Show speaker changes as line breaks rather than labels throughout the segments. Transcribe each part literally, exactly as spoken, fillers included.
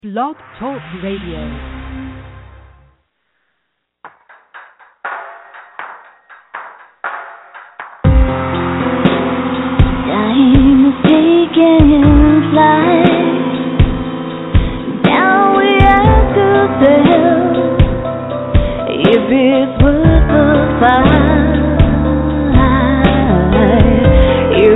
Blog Talk Radio.
Time is taking flight. Now we ask ourselves if it's worth the fight. You,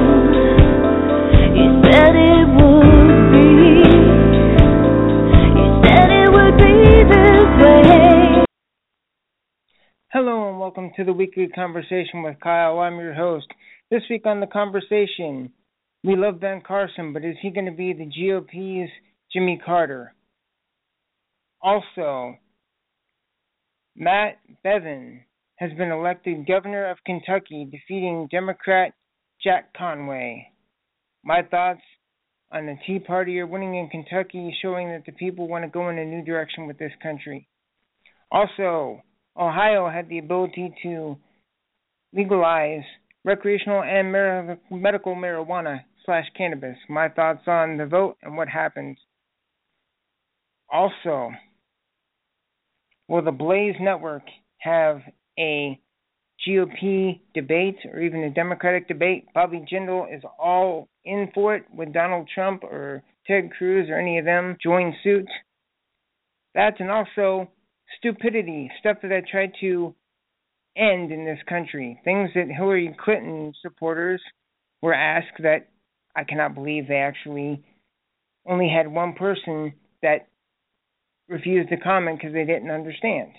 you said it would be. You said it would be this way.
Hello and welcome to the Weekly Conversation with Kyle. I'm your host. This week on The Conversation, we love Ben Carson, but is he going to be the G O P's Jimmy Carter? Also, Matt Bevin has been elected governor of Kentucky, defeating Democrat Jack Conway. My thoughts on the Tea Party are winning in Kentucky, showing that the people want to go in a new direction with this country. Also, Ohio had the ability to legalize recreational and mar- medical marijuana slash cannabis. My thoughts on the vote and what happened. Also, will the Blaze Network have a G O P debate or even a Democratic debate? Bobby Jindal is all in for it. Would Donald Trump or Ted Cruz or any of them join suit? That and also stupidity, stuff that I tried to end in this country. Things that Hillary Clinton supporters were asked that I cannot believe they actually only had one person that refused to comment because they didn't understand.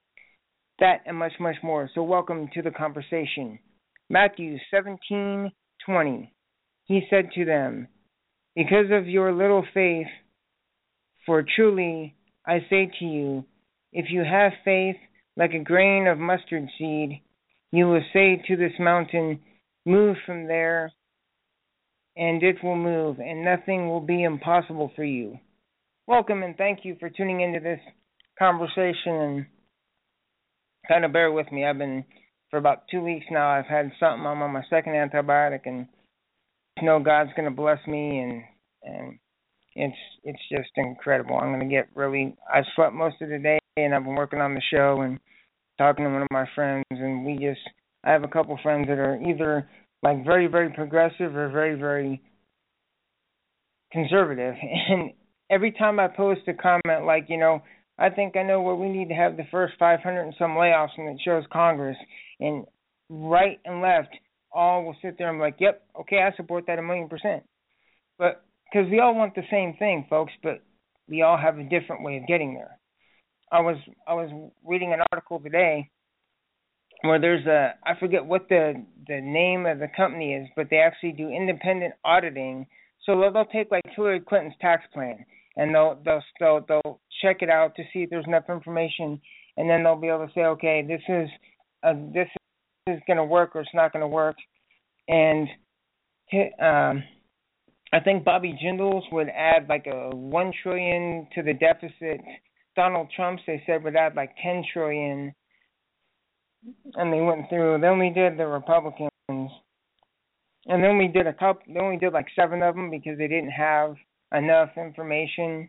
That and much, much more. So welcome to the conversation. Matthew seventeen twenty. He said to them, because of your little faith, for truly I say to you, if you have faith like a grain of mustard seed, you will say to this mountain, move from there, and it will move, and nothing will be impossible for you. Welcome, and thank you for tuning into this conversation, and kind of bear with me. I've been, for about two weeks now, I've had something. I'm on my second antibiotic, and I know God's going to bless me, and and it's it's just incredible. I'm going to get really, I slept most of the day, and I've been working on the show, and talking to one of my friends, and we just, I have a couple friends that are either like very, very progressive or very, very conservative. And every time I post a comment like, you know, I think I know where we need to have the first five hundred and some layoffs, and it shows Congress, and right and left all will sit there and be like, yep, okay, I support that a million percent. But because we all want the same thing, folks, but we all have a different way of getting there. I was I was reading an article today where there's a, I forget what the the name of the company is, but they actually do independent auditing. So they'll, they'll take like Hillary Clinton's tax plan, and they'll they'll they'll they'll check it out to see if there's enough information, and then they'll be able to say, okay, this is uh, this is going to work or it's not going to work. And um, I think Bobby Jindals would add like a one trillion to the deficit. Donald Trump's, they said, would add like ten trillion, and they went through. Then we did the Republicans, and then we did a couple. Then we did like seven of them because they didn't have enough information.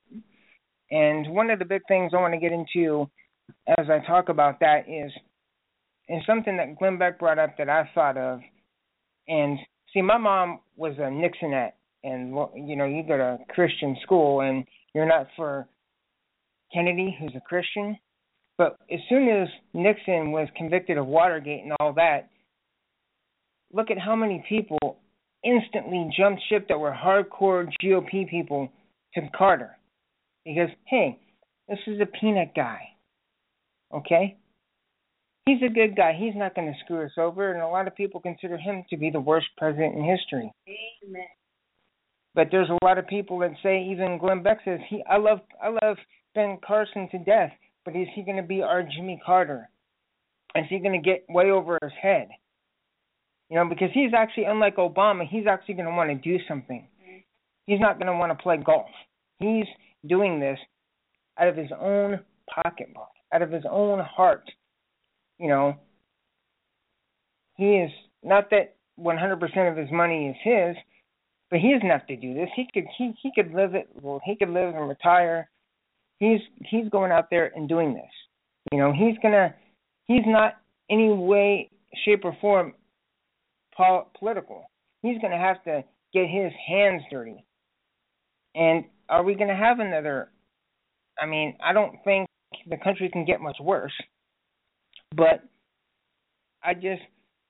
And one of the big things I want to get into as I talk about that is is something that Glenn Beck brought up that I thought of. And see, my mom was a Nixonette, and you know, you go to Christian school, and you're not for Kennedy, who's a Christian. But as soon as Nixon was convicted of Watergate and all that, look at how many people instantly jumped ship that were hardcore G O P people to Carter. Because, hey, this is a peanut guy, okay? He's a good guy. He's not going to screw us over, and a lot of people consider him to be the worst president in history. Amen. But there's a lot of people that say, even Glenn Beck says, he, I love, I love Ben Carson to death, but is he going to be our Jimmy Carter? Is he going to get way over his head? You know, because he's actually, unlike Obama, he's actually going to want to do something. He's not going to want to play golf. He's doing this out of his own pocketbook, out of his own heart. You know, he is, not that one hundred percent of his money is his, But he doesn't have to do this. He could he he could live it. Well, he could live and retire. He's he's going out there and doing this. You know, he's gonna. He's not any way, shape, or form pol- political. He's gonna have to get his hands dirty. And are we gonna have another? I mean, I don't think the country can get much worse. But I just,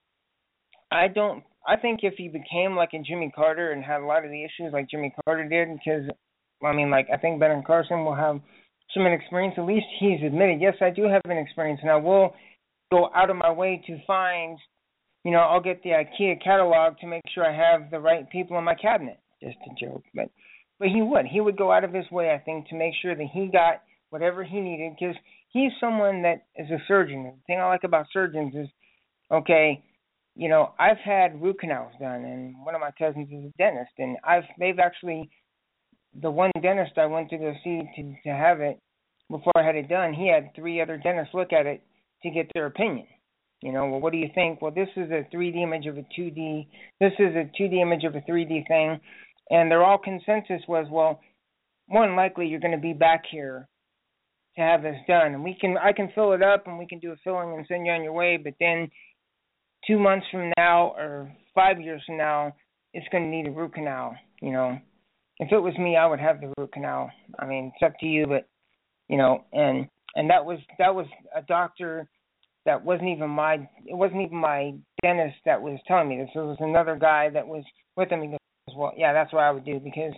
I don't. I think if he became like a Jimmy Carter and had a lot of the issues like Jimmy Carter did, because, I mean, like, I think Ben Carson will have some experience. At least he's admitted, yes, I do have an experience, and I will go out of my way to find, you know, I'll get the IKEA catalog to make sure I have the right people in my cabinet. Just a joke. But, but he would. He would go out of his way, I think, to make sure that he got whatever he needed, because he's someone that is a surgeon. The thing I like about surgeons is, okay, you know, I've had root canals done, and one of my cousins is a dentist, and I've they've actually, the one dentist I went to go see to, to have it before I had it done, he had three other dentists look at it to get their opinion. You know, well, what do you think? Well, this is a three D image of a two D. This is a two D image of a three D thing, and their all consensus was, well, more than likely you're going to be back here to have this done, and we can I can fill it up and we can do a filling and send you on your way, but then two months from now or five years from now, it's going to need a root canal. You know, if it was me, I would have the root canal. I mean, it's up to you, but you know, and and that was that was a doctor that wasn't even my it wasn't even my dentist that was telling me this. It was another guy that was with him. He goes, well, yeah, that's what I would do, because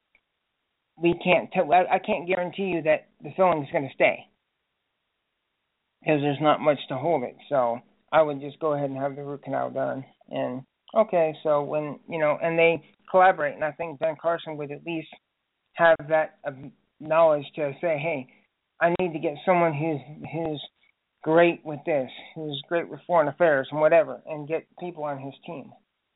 we can't tell. I, I can't guarantee you that the filling is going to stay, because there's not much to hold it. So I would just go ahead and have the root canal done. And okay, so when, you know, and they collaborate, and I think Ben Carson would at least have that uh, knowledge to say, hey, I need to get someone who's who's great with this, who's great with foreign affairs and whatever, and get people on his team.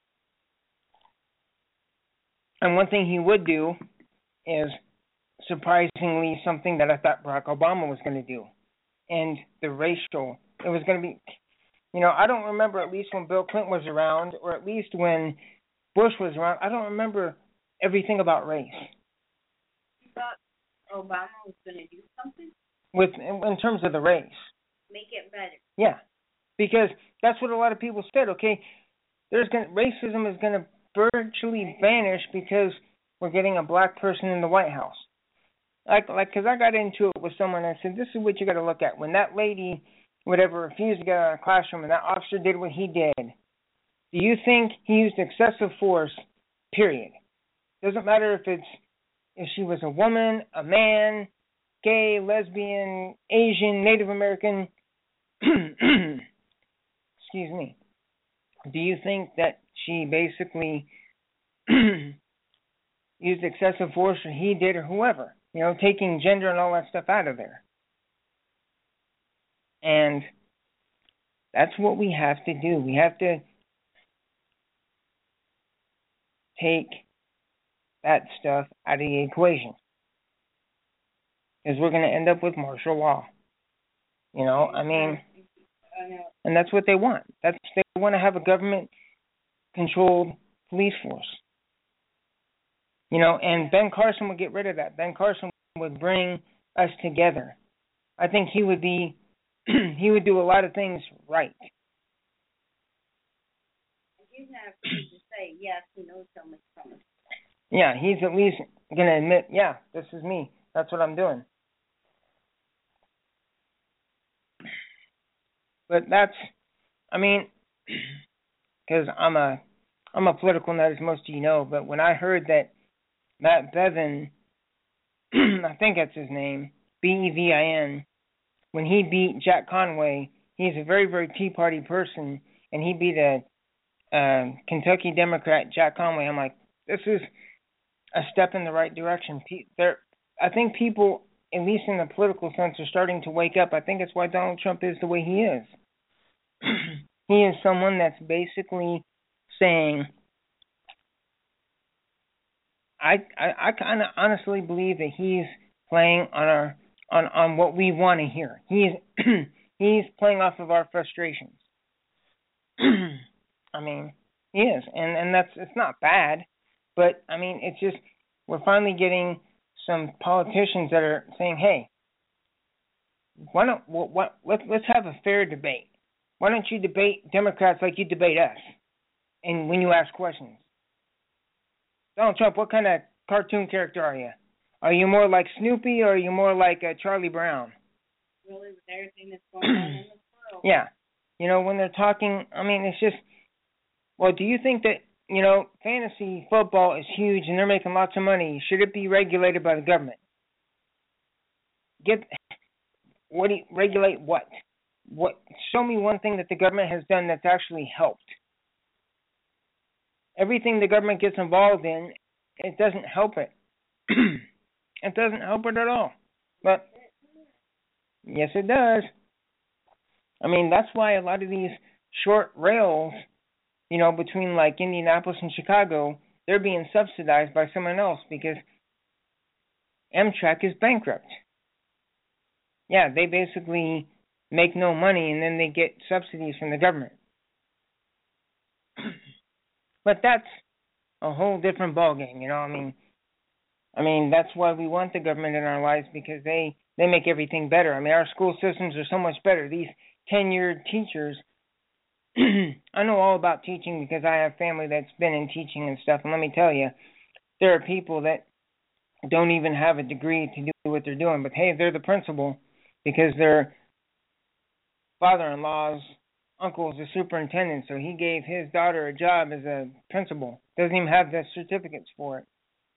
And one thing he would do is, surprisingly, something that I thought Barack Obama was going to do. And the racial, it was going to be, you know, I don't remember, at least when Bill Clinton was around, or at least when Bush was around, I don't remember everything about race.
You thought Obama was going to do something?
With in, in terms of the race.
Make it better.
Yeah, because that's what a lot of people said. Okay, there's going racism is going to virtually vanish because we're getting a black person in the White House. Like, like, because I got into it with someone and I said, this is what you got to look at. When that lady, whatever, refused to get out of the classroom and that officer did what he did, do you think he used excessive force, period? Doesn't matter if it's, if she was a woman, a man, gay, lesbian, Asian, Native American, excuse me. Do you think that she basically used excessive force, or he did, or whoever? You know, taking gender and all that stuff out of there. And that's what we have to do. We have to take that stuff out of the equation, because we're going to end up with martial law. You know, I mean, and that's what they want. That's they want to have a government-controlled police force. You know, and Ben Carson would get rid of that. Ben Carson would bring us together. I think he would be, he would do a lot of things right.
He's not afraid to say, yes, he knows so much from us.
Yeah, he's at least going to admit, yeah, this is me. That's what I'm doing. But that's, I mean, because I'm a, I'm a political nut, as most of you know, but when I heard that Matt Bevin, I think that's his name, B E V I N, when he beat Jack Conway, he's a very, very Tea Party person, and he beat a uh, Kentucky Democrat, Jack Conway. I'm like, this is a step in the right direction. There, I think people, at least in the political sense, are starting to wake up. I think that's why Donald Trump is the way he is. He is someone that's basically saying, I I, I kind of honestly believe that he's playing on our on, on what we want to hear. He's he's playing off of our frustrations. I mean, he is, and and that's it's not bad, But I mean, it's just we're finally getting some politicians that are saying, "Hey, why don't what, what let's let's have a fair debate. Why don't you debate Democrats like you debate us?" And when you ask questions, Donald Trump, what kind of cartoon character are you? Are you more like Snoopy or are you more like uh, Charlie Brown?
Really, with everything that's going on in this world.
Yeah. You know, when they're talking, I mean, it's just, well, do you think that, you know, fantasy football is huge and they're making lots of money? Should it be regulated by the government? Get, what do you, regulate what? What? Show me one thing that the government has done that's actually helped. Everything the government gets involved in, it doesn't help it. It doesn't help it at all. But yes, it does. I mean, that's why a lot of these short rails, you know, between like Indianapolis and Chicago, they're being subsidized by someone else because Amtrak is bankrupt. Yeah, they basically make no money and then they get subsidies from the government. But that's a whole different ballgame, you know. I mean, I mean that's why we want the government in our lives, because they they make everything better. I mean, our school systems are so much better. These tenured teachers, I know all about teaching because I have family that's been in teaching and stuff. And let me tell you, there are people that don't even have a degree to do what they're doing. But hey, they're the principal because their father-in-law's uncle is a superintendent, so he gave his daughter a job as a principal. Doesn't even have the certificates for it.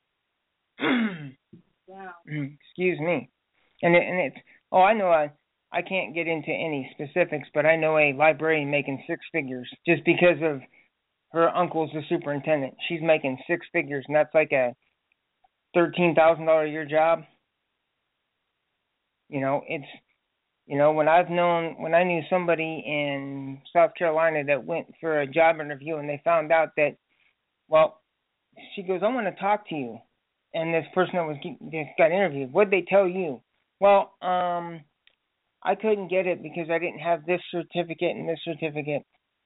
Wow.
Excuse me. And it, and it's oh I know I I can't get into any specifics, but I know a librarian making six figures just because of her uncle's the superintendent. She's making six figures, and that's like a thirteen thousand dollar a year job. You know, it's you know when I've known when I knew somebody in South Carolina that went for a job interview and they found out that, well, she goes, I want to talk to you. And this person that was that got interviewed, what'd they tell you? Well, um, I couldn't get it because I didn't have this certificate and this certificate.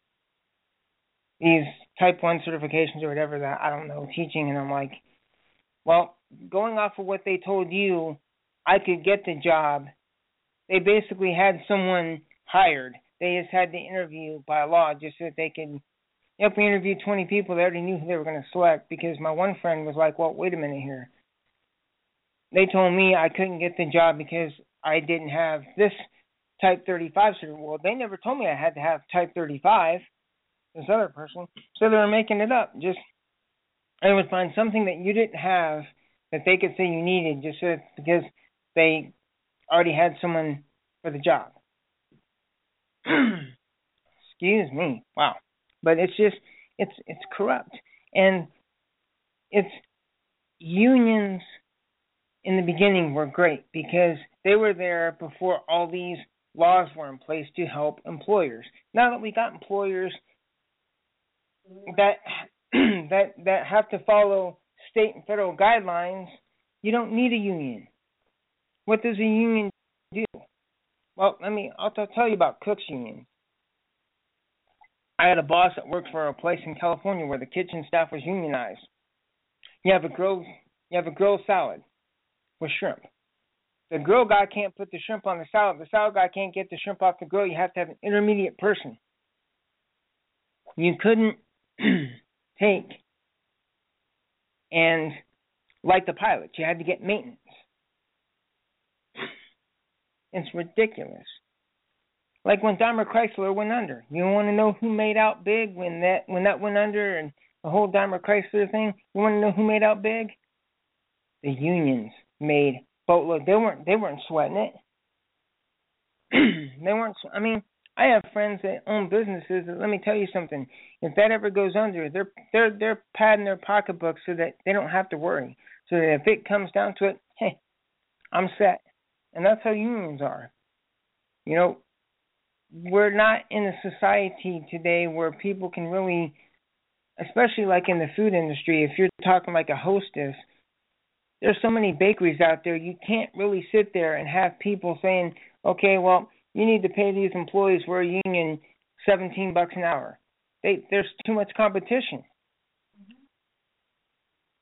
These type one certifications or whatever that, I don't know, teaching. And I'm like, well, going off of what they told you, I could get the job. They basically had someone hired. They just had the interview by law just so that they could. Yep, we interviewed twenty people. They already knew who they were going to select because my one friend was like, well, wait a minute here. They told me I couldn't get the job because I didn't have this type thirty-five certificate. Well, they never told me I had to have type thirty-five, this other person. So they were making it up. Just, they would find something that you didn't have that they could say you needed just so, because they already had someone for the job. Excuse me. Wow. But it's just, it's it's corrupt. And it's, unions in the beginning were great because they were there before all these laws were in place to help employers. Now that we got employers that that that have to follow state and federal guidelines, you don't need a union. What does a union do? Well, let me, I'll tell you about Cook's Union. I had a boss that worked for a place in California where the kitchen staff was unionized. You have a grilled, you have a grilled salad with shrimp. The grill guy can't put the shrimp on the salad. The salad guy can't get the shrimp off the grill. You have to have an intermediate person. You couldn't take and like the pilots. You had to get maintenance. It's ridiculous. Like when Daimler Chrysler went under. You want to know who made out big when that when that went under and the whole Daimler Chrysler thing? You want to know who made out big? The unions made boatload. They weren't they weren't sweating it. They weren't. I mean, I have friends that own businesses. That, let me tell you something. If that ever goes under, they're they're they're padding their pocketbooks so that they don't have to worry. So that if it comes down to it, hey, I'm set. And that's how unions are. You know, we're not in a society today where people can really, especially like in the food industry, if you're talking like a Hostess, there's so many bakeries out there, you can't really sit there and have people saying, okay, well, you need to pay these employees for a union seventeen bucks an hour. They, there's too much competition.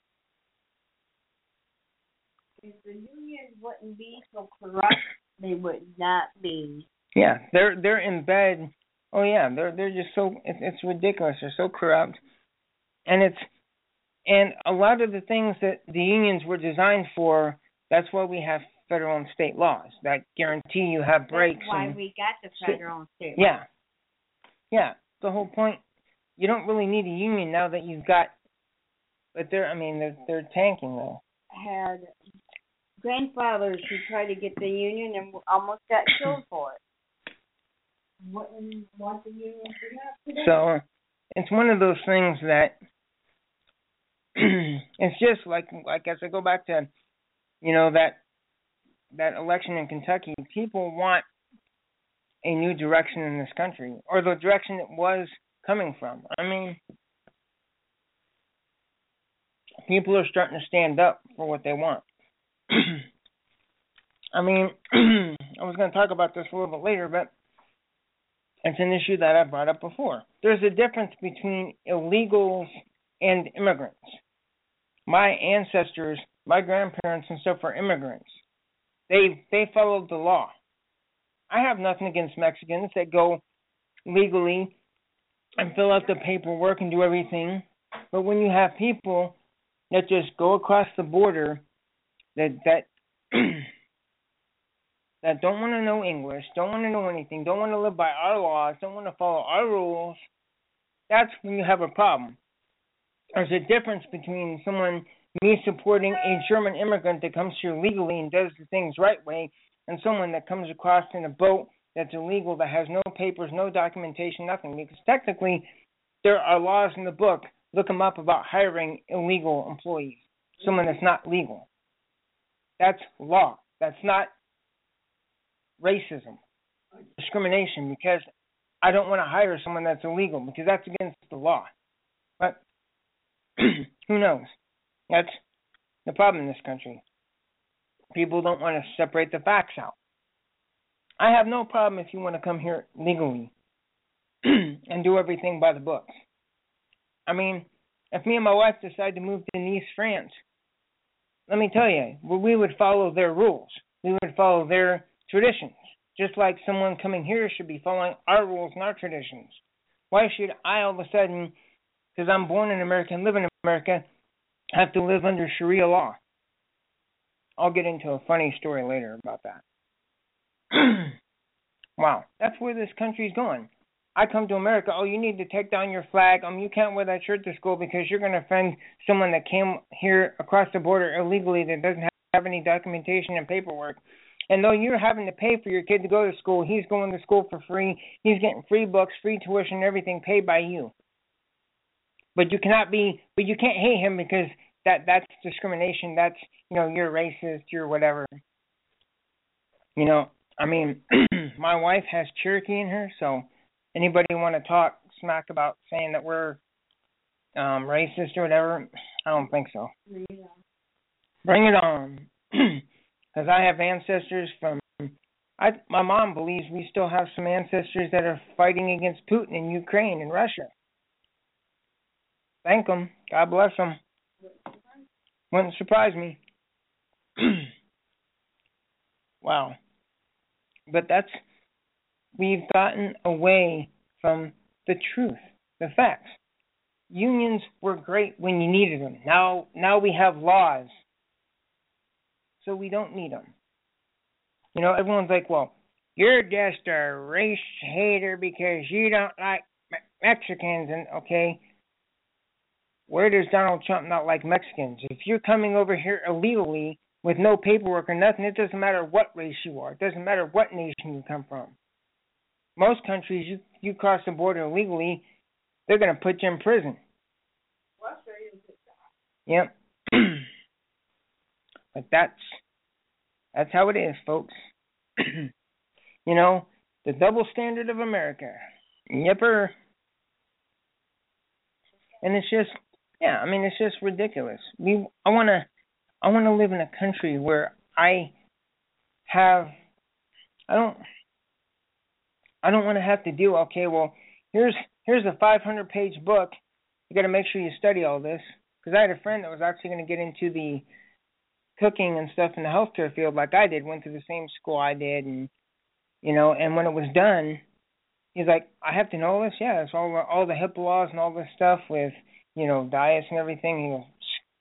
If the union wouldn't be so corrupt, they would not be.
Yeah, they're they're in bed. Oh yeah, they're they're just so it's, it's ridiculous. They're so corrupt, and it's and a lot of the things that the unions were designed for. That's why we have federal and state laws that guarantee you have breaks.
That's why
and,
we got the federal and state.
Yeah, yeah. The whole point. You don't really need a union now that you've got. But they're I mean they're they're tanking though.
Had grandfathers who tried to get the union and almost got killed for it. Wouldn't want the union to have today.
So it's one of those things that it's just like like as I go back to, you know, that that election in Kentucky, people want a new direction in this country, or the direction it was coming from. I mean, people are starting to stand up for what they want. I mean, I was going to talk about this a little bit later, but it's an issue that I brought up before. There's a difference between illegals and immigrants. My ancestors, my grandparents and stuff were immigrants. They they followed the law. I have nothing against Mexicans that go legally and fill out the paperwork and do everything. But when you have people that just go across the border that that that don't want to know English, don't want to know anything, don't want to live by our laws, don't want to follow our rules, that's when you have a problem. There's a difference between someone, me supporting a German immigrant that comes here legally and does the things right way, and someone that comes across in a boat that's illegal, that has no papers, no documentation, nothing. Because technically, there are laws in the book, look them up, about hiring illegal employees, someone that's not legal. That's law. That's not racism, discrimination, because I don't want to hire someone that's illegal, because that's against the law. But who knows? That's the problem in this country. People don't want to separate the facts out. I have no problem if you want to come here legally and do everything by the books. I mean, if me and my wife decide to move to Nice, France, let me tell you, we would follow their rules. We would follow their traditions, just like someone coming here should be following our rules and our traditions. Why should I all of a sudden, because I'm born in America and live in America, have to live under Sharia law? I'll get into a funny story later about that. Wow, that's where this country's going. I come to America, oh, you need to take down your flag. Um, you can't wear that shirt to school because you're going to offend someone that came here across the border illegally that doesn't have any documentation and paperwork. And though you're having to pay for your kid to go to school, he's going to school for free. He's getting free books, free tuition, everything paid by you. But you cannot be, but you can't hate him because that that's discrimination. That's, you know, you're racist, you're whatever. You know, I mean, my wife has Cherokee in her, so anybody want to talk smack about saying that we're um, racist or whatever, I don't think so.
Yeah.
Bring it on. Because I have ancestors from, I, my mom believes we still have some ancestors that are fighting against Putin in Ukraine and Russia. Thank them. God bless them. Wouldn't surprise me. Wow. But that's, we've gotten away from the truth, the facts. Unions were great when you needed them. Now, now we have laws, so we don't need them. You know, everyone's like, well, you're just a race hater because you don't like Me- Mexicans. And, okay, where does Donald Trump not like Mexicans? If you're coming over here illegally with no paperwork or nothing, it doesn't matter what race you are. It doesn't matter what nation you come from. Most countries, you, you cross the border illegally, they're going to put you in prison. Yep. But that's that's how it is, folks. You know, the double standard of America. Yepper. And it's just, yeah, I mean, it's just ridiculous. We, I want to, I want to live in a country where I have, I don't, I don't want to have to do, okay, well, here's here's a five hundred page book. You got to make sure you study all this. Because I had a friend that was actually going to get into the cooking and stuff in the healthcare field like I did, went to the same school I did, and you know, and when it was done, he's like, I have to know all this? Yeah, it's all all the HIPAA laws and all this stuff with, you know, diets and everything. He goes,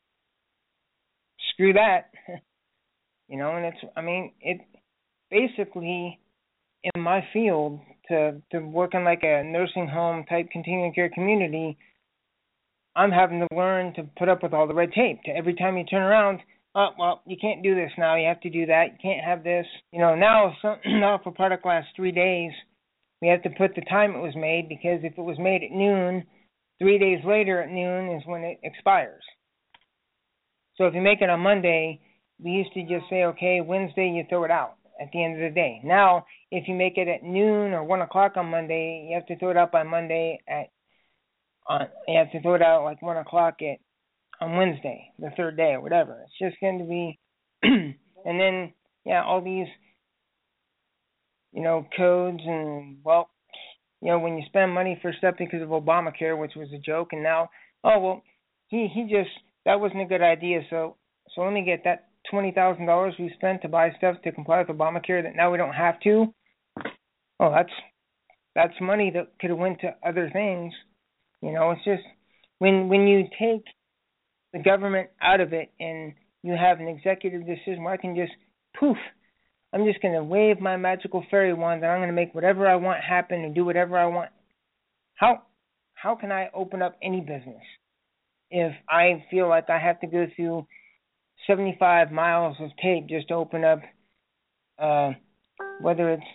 screw that. You know, and it's, I mean, it basically, in my field, to, to work in like a nursing home type continuing care community, I'm having to learn to put up with all the red tape. To every time you turn around, oh, well, you can't do this now. You have to do that. You can't have this. You know, now, so, now if a product lasts three days, we have to put the time it was made, because if it was made at noon, three days later at noon is when it expires. So if you make it on Monday, we used to just say, okay, Wednesday you throw it out at the end of the day. Now, if you make it at noon or one o'clock on Monday, you have to throw it out by Monday at. On, you have to throw it out like one o'clock at on Wednesday, the third day or whatever. It's just going to be, and then yeah, all these, you know, codes and well, you know, when you spend money for stuff because of Obamacare, which was a joke, and now, oh well, he he just that wasn't a good idea. So so let me get that twenty thousand dollars we spent to buy stuff to comply with Obamacare that now we don't have to. Oh, that's that's money that could have went to other things. You know, it's just when when you take the government out of it and you have an executive decision where I can just poof, I'm just going to wave my magical fairy wand and I'm going to make whatever I want happen and do whatever I want. How how can I open up any business if I feel like I have to go through seventy-five miles of tape just to open up, uh, whether it's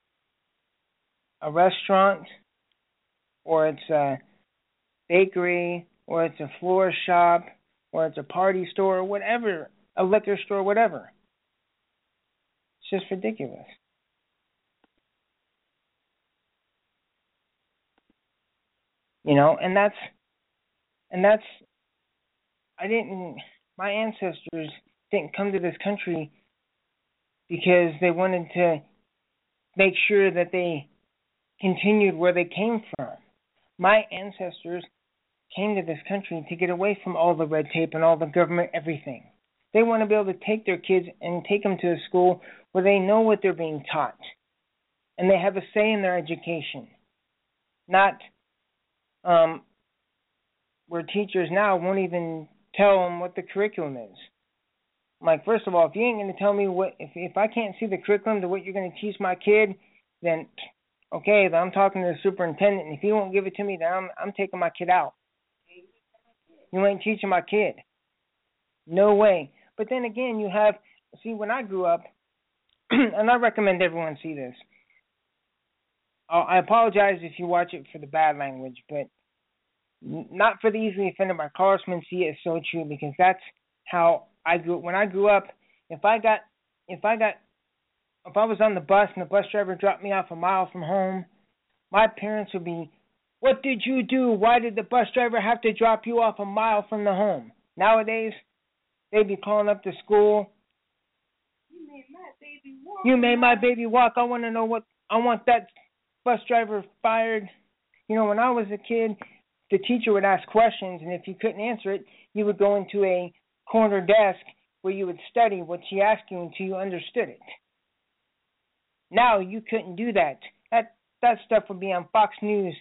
a restaurant or it's a bakery or it's a floor shop or it's a party store or whatever, a liquor store, whatever. It's just ridiculous. You know, and that's, and that's, I didn't, my ancestors didn't come to this country because they wanted to make sure that they continued where they came from. My ancestors came to this country to get away from all the red tape and all the government everything. They want to be able to take their kids and take them to a school where they know what they're being taught and they have a say in their education. Not um, where teachers now won't even tell them what the curriculum is. I'm like, first of all, if you ain't going to tell me what, if if I can't see the curriculum to what you're going to teach my kid, then okay, then I'm talking to the superintendent, and if he won't give it to me, then I'm I'm taking my kid out. You ain't teaching my kid. No way. But then again, you have, see, when I grew up, and I recommend everyone see this. I apologize if you watch it for the bad language, but not for the easily offended by Congressman. See, it's so true, because that's how I grew. When I grew up, if I got, if I got, if I was on the bus and the bus driver dropped me off a mile from home, my parents would be, "What did you do? Why did the bus driver have to drop you off a mile from the home?" Nowadays, they'd be calling up the school. You made my baby walk. You made my baby walk. I want to know what, I want that bus driver fired. You know, when I was a kid, the teacher would ask questions, and if you couldn't answer it, you would go into a corner desk where you would study what she asked you until you understood it. Now you couldn't do that. That that stuff would be on Fox News.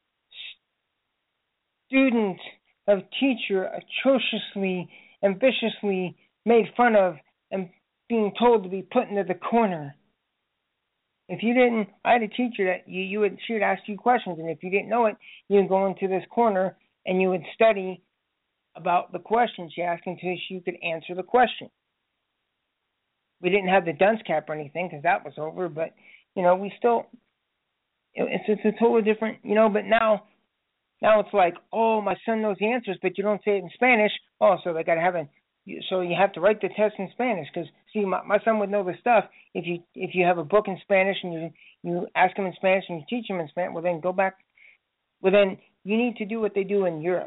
Student of teacher atrociously and viciously made fun of and being told to be put into the corner. If you didn't, I had a teacher that you, you would, she would ask you questions, and if you didn't know it, you would go into this corner and you would study about the question she asked until you could answer the question. We didn't have the dunce cap or anything because that was over, but, you know, we still, it's, it's a totally different, you know, but now, now it's like, oh, my son knows the answers, but you don't say it in Spanish. Oh, so they got to have a, so you have to write the test in Spanish because, see, my, my son would know the stuff if you if you have a book in Spanish and you you ask him in Spanish and you teach him in Spanish. Well, then go back. Well, then you need to do what they do in Europe.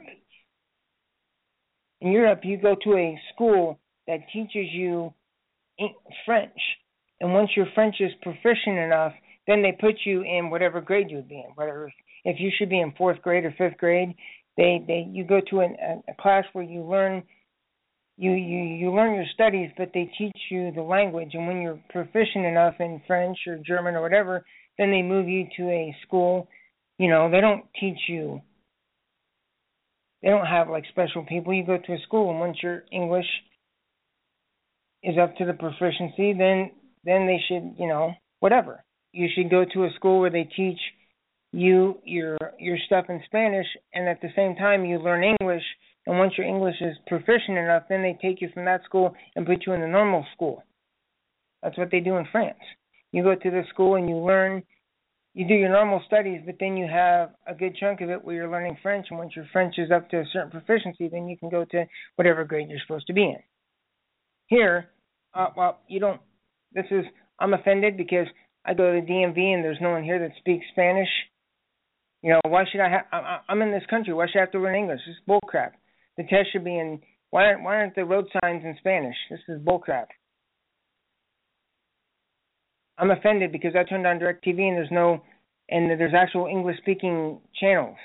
In Europe, you go to a school that teaches you French, and once your French is proficient enough, then they put you in whatever grade you would be in. Whether if you should be in fourth grade or fifth grade, they they you go to an, a, a class where you learn you, you, you learn your studies, but they teach you the language. And when you're proficient enough in French or German or whatever, then they move you to a school. You know, they don't teach you. They don't have like special people. You go to a school, and once your English is up to the proficiency, then then they should, you know, whatever. You should go to a school where they teach you your your stuff in Spanish, and at the same time you learn English. And once your English is proficient enough, then they take you from that school and put you in the normal school. That's what they do in France. You go to the school and you learn, you do your normal studies, but then you have a good chunk of it where you're learning French, and once your French is up to a certain proficiency, then you can go to whatever grade you're supposed to be in. Here, uh, well, you don't, this is, I'm offended because I go to the D M V and there's no one here that speaks Spanish. You know, why should I have, I'm in this country, why should I have to learn English? This is bullcrap. The test should be in, why aren't, why aren't the road signs in Spanish? This is bullcrap. I'm offended because I turned on DirecTV and there's no, and there's actual English speaking channels.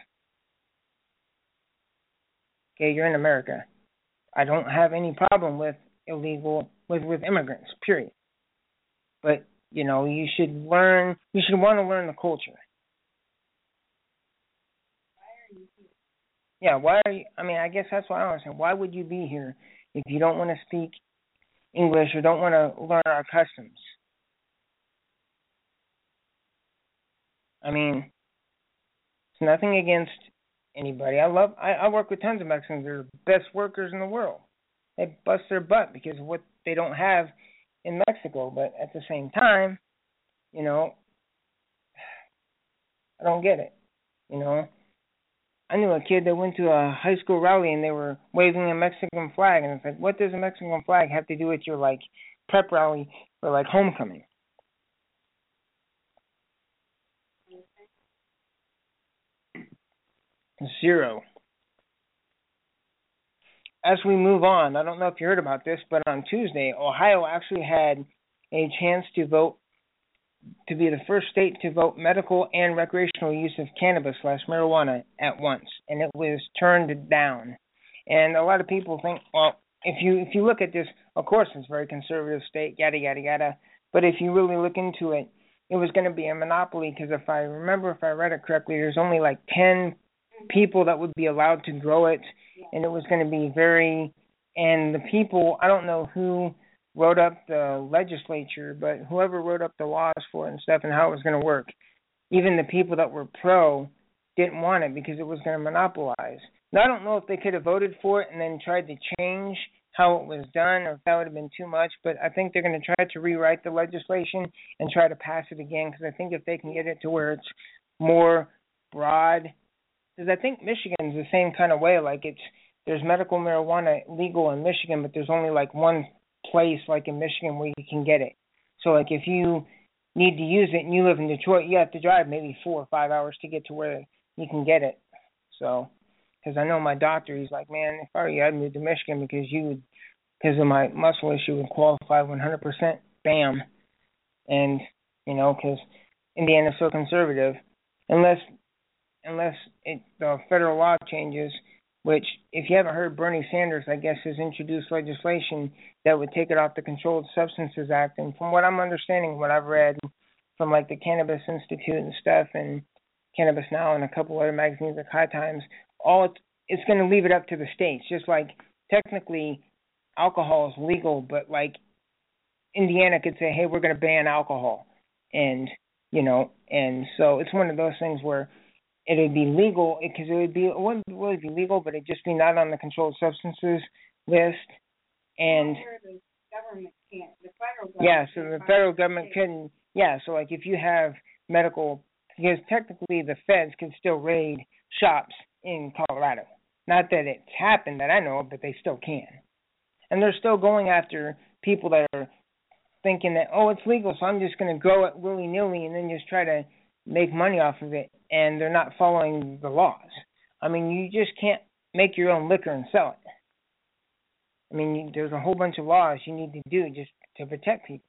Okay, you're in America. I don't have any problem with illegal, with, with immigrants, period. But, you know, you should learn, you should want to learn the culture. Yeah, why are you, I mean, I guess that's what I don't understand. Why would you be here if you don't want to speak English or don't want to learn our customs? I mean, it's nothing against anybody. I love, I, I work with tons of Mexicans. They're the best workers in the world. They bust their butt because of what they don't have in Mexico. But at the same time, you know, I don't get it, you know. I knew a kid that went to a high school rally and they were waving a Mexican flag, and it's like, what does a Mexican flag have to do with your like prep rally or like homecoming? Zero. As we move on, I don't know if you heard about this, but on Tuesday, Ohio actually had a chance to vote to be the first state to vote medical and recreational use of cannabis slash marijuana at once, and it was turned down. And a lot of people think, well, if you if you look at this, of course it's a very conservative state, yada yada yada. But if you really look into it, it was going to be a monopoly because if I remember, if I read it correctly, there's only like ten people that would be allowed to grow it, and it was going to be very. And the people, I don't know who wrote up the legislature, but whoever wrote up the laws for it and stuff and how it was going to work, even the people that were pro didn't want it because it was going to monopolize. Now, I don't know if they could have voted for it and then tried to change how it was done or if that would have been too much, but I think they're going to try to rewrite the legislation and try to pass it again because I think if they can get it to where it's more broad, because I think Michigan's the same kind of way, like it's there's medical marijuana legal in Michigan, but there's only like one place like in Michigan where you can get it. So like if you need to use it and you live in Detroit, you have to drive maybe four or five hours to get to where you can get it. So because I know my doctor, he's like, man, if I were you, I'd move to Michigan because you would, because of my muscle issue, would qualify one hundred percent. Bam. And, you know, because Indiana's so conservative, unless unless it, the federal law changes, which, if you haven't heard, Bernie Sanders, I guess, has introduced legislation that would take it off the Controlled Substances Act. And from what I'm understanding, what I've read from, like, the Cannabis Institute and stuff and Cannabis Now and a couple other magazines like High Times, all it's, it's going to leave it up to the states. Just like, technically, alcohol is legal, but, like, Indiana could say, hey, we're going to ban alcohol. And, you know, and so it's one of those things where it would be legal because it would be it wouldn't really be legal, but it'd just be not on the controlled substances list. And
the government can't. The federal government.
Yeah, so the federal government couldn't. Yeah, so like if you have medical, because technically the feds can still raid shops in Colorado. Not that it's happened that I know of, but they still can. And they're still going after people that are thinking that, oh, it's legal, so I'm just going to grow it willy-nilly and then just try to make money off of it, and they're not following the laws. I mean, you just can't make your own liquor and sell it. I mean, you, there's a whole bunch of laws you need to do just to protect people.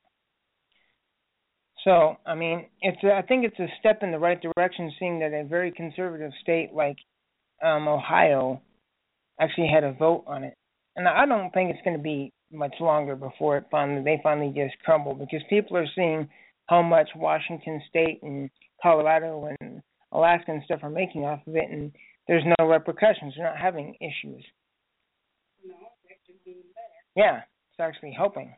So, I mean, it's a, I think it's a step in the right direction, seeing that a very conservative state like um, Ohio actually had a vote on it. And I don't think it's going to be much longer before it finally they finally just crumble, because people are seeing how much Washington State and Colorado and Alaska and stuff are making off of it, and there's no repercussions. They're not having issues.
No, it's actually getting better.
Yeah, it's actually helping.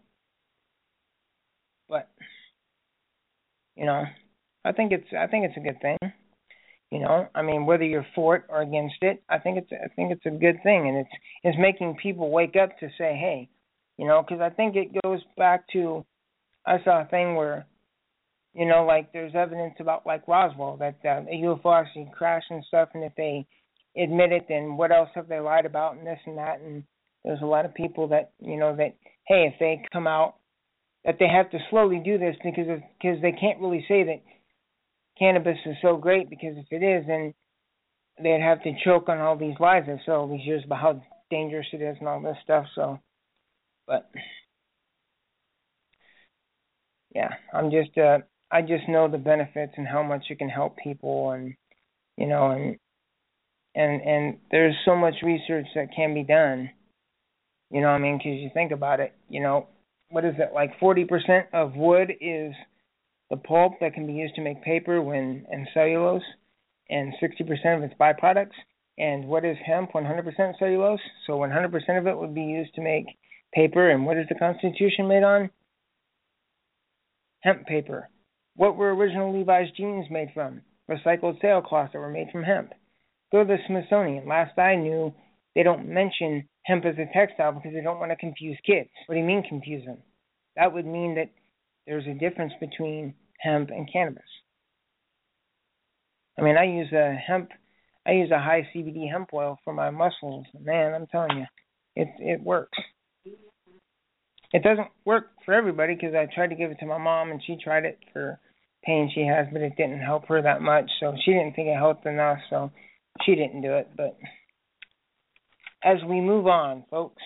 But you know, I think it's I think it's a good thing. You know, I mean, whether you're for it or against it, I think it's I think it's a good thing, and it's it's making people wake up to say, hey, you know, because I think it goes back to, I saw a thing where, you know, like there's evidence about like Roswell that uh, a U F O actually crashed and stuff, and if they admit it, then what else have they lied about and this and that, and there's a lot of people that, you know, that hey, if they come out, that they have to slowly do this because of, because they can't really say that cannabis is so great, because if it is, then they'd have to choke on all these lies they've said all these years about how dangerous it is and all this stuff. So, but yeah, I'm just, uh, I just know the benefits and how much it can help people, and you know, and and and there's so much research that can be done. You know what I mean? Because you think about it, you know, what is it, like forty percent of wood is the pulp that can be used to make paper when and cellulose, and sixty percent of its byproducts. And what is hemp? one hundred percent cellulose. So one hundred percent of it would be used to make paper. And what is the Constitution made on? Hemp paper. What were original Levi's jeans made from? Recycled sailcloths that were made from hemp. Go to the Smithsonian. Last I knew, they don't mention hemp as a textile because they don't want to confuse kids. What do you mean confuse them? That would mean that there's a difference between hemp and cannabis. I mean, I use a hemp, I use a high C B D hemp oil for my muscles. Man, I'm telling you, it it works. It doesn't work for everybody because I tried to give it to my mom and she tried it for pain she has, but it didn't help her that much. So she didn't think it helped enough, so she didn't do it. But as we move on, folks,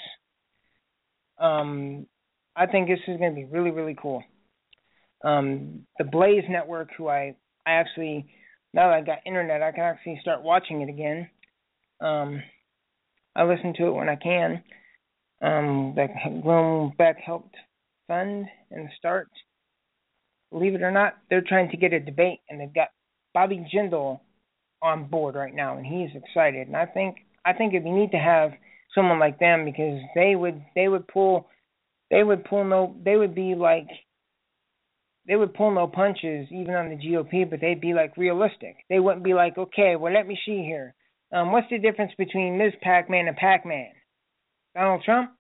um, I think this is going to be really, really cool. Um, the Blaze Network, who I, I actually, now that I got internet, I can actually start watching it again. Um, I listen to it when I can. Um, the Glenn Beck helped fund and start. Believe it or not, they're trying to get a debate, and they've got Bobby Jindal on board right now, and he's excited. And I think I think we need to have someone like them, because they would they would pull they would pull no they would be like they would pull no punches even on the G O P, but they'd be like realistic. They wouldn't be like, okay, well, let me see here. Um, what's the difference between Miz Pac-Man and Pac-Man? Donald Trump?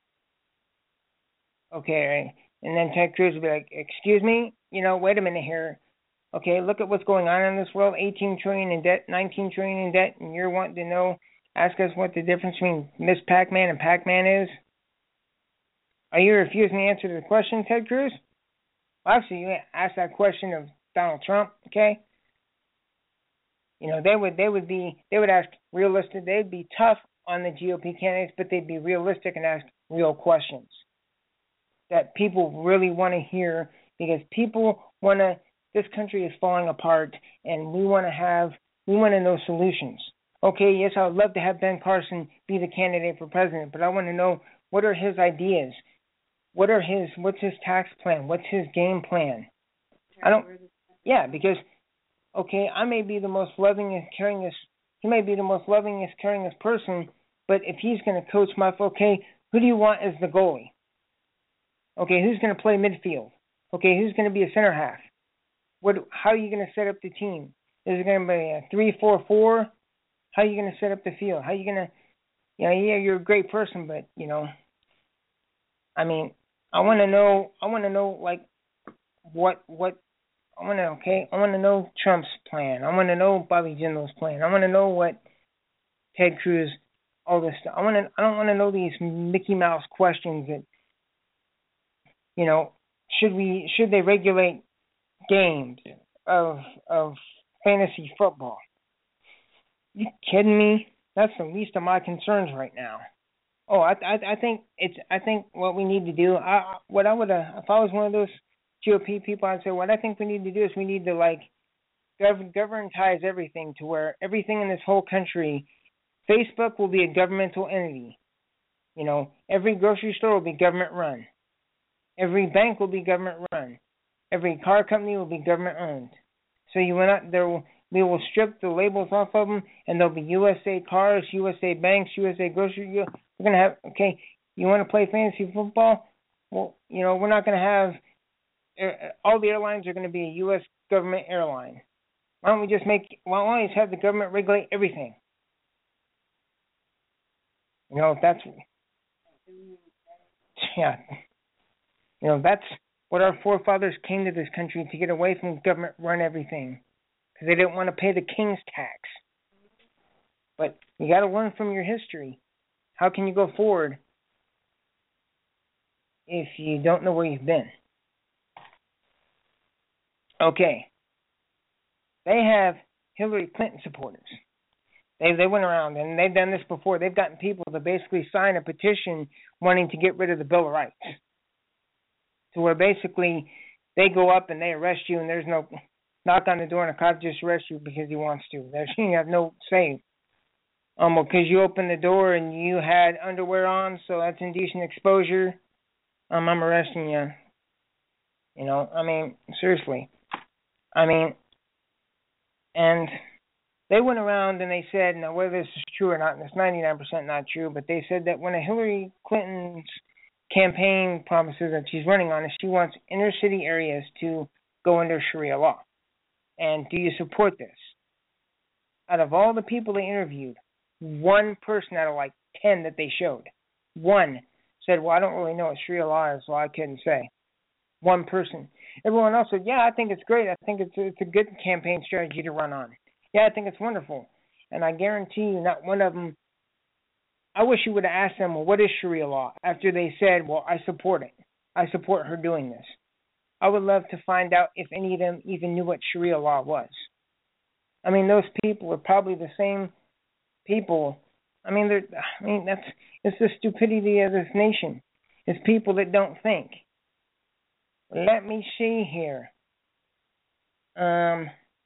Okay, and then Ted Cruz would be like, excuse me, you know, wait a minute here. Okay, look at what's going on in this world. eighteen trillion dollars in debt, nineteen trillion dollars in debt, and you're wanting to know, ask us what the difference between Miz Pac-Man and Pac-Man is? Are you refusing to answer the question, Ted Cruz? Well, actually, you asked that question of Donald Trump, okay? You know, they would they would be they would ask realistic. They'd be tough on the G O P candidates, but they'd be realistic and ask real questions that people really want to hear, because people want to. This country is falling apart, and we want to have we want to know solutions. Okay, yes, I would love to have Ben Carson be the candidate for president, but I want to know, what are his ideas? What are his what's his tax plan? What's his game plan? I don't. Yeah, because okay, I may be the most lovingest, caringest. He may be the most lovingest, caringest person, but if he's going to coach my, okay, who do you want as the goalie? Okay, who's going to play midfield? Okay, who's going to be a center half? What? How are you going to set up the team? Is it going to be a three four four? How are you going to set up the field? How are you going to, you know, yeah, you're a great person, but, you know, I mean, I want to know, I want to know, like, what, what, I want to, okay, I want to know Trump's plan. I want to know Bobby Jindal's plan. I want to know what Ted Cruz, all this stuff. I want to, I don't want to know these Mickey Mouse questions that, you know, should we, should they regulate games of, of fantasy football? You kidding me? That's the least of my concerns right now. Oh, I, I, I think it's. I think what we need to do. I, what I would, uh, if I was one of those G O P people, I'd say what I think we need to do is we need to like gov- governmentize everything to where everything in this whole country, Facebook will be a governmental entity. You know, every grocery store will be government run. Every bank will be government run. Every car company will be government owned. So you will not there will we will strip the labels off of them, and there'll be U S A cars, U S A banks, U S A grocery. We're gonna have okay. You want to play fantasy football? Well, you know we're not gonna have all the airlines are going to be a U S government airline. Why don't we just make? Why don't we just have the government regulate everything? You know that's yeah. You know that's what our forefathers came to this country to get away from government run everything, because they didn't want to pay the king's tax. But you got to learn from your history. How can you go forward if you don't know where you've been? Okay. They have Hillary Clinton supporters. They they went around, and they've done this before. They've gotten people to basically sign a petition wanting to get rid of the Bill of Rights, to where basically they go up and they arrest you, and there's no knock on the door and a cop just arrests you because he wants to. There's, you have no say. Um, because you opened the door and you had underwear on, so that's indecent exposure. Um, I'm arresting you. You know, I mean, seriously. I mean, and they went around and they said, now whether this is true or not, and it's ninety-nine percent not true, but they said that when a Hillary Clinton's campaign promises that she's running on is she wants inner city areas to go under Sharia law. And do you support this? Out of all the people they interviewed, one person out of like ten that they showed, one said, well, I don't really know what Sharia law is, so I couldn't say. One person. Everyone else said, yeah, I think it's great. I think it's a, it's a good campaign strategy to run on. Yeah, I think it's wonderful. And I guarantee you not one of them, I wish you would have asked them, well, what is Sharia law? After they said, well, I support it. I support her doing this. I would love to find out if any of them even knew what Sharia law was. I mean, those people are probably the same people. I mean, they're, I mean, that's, it's the stupidity of this nation. It's people that don't think. Let me see here. Um,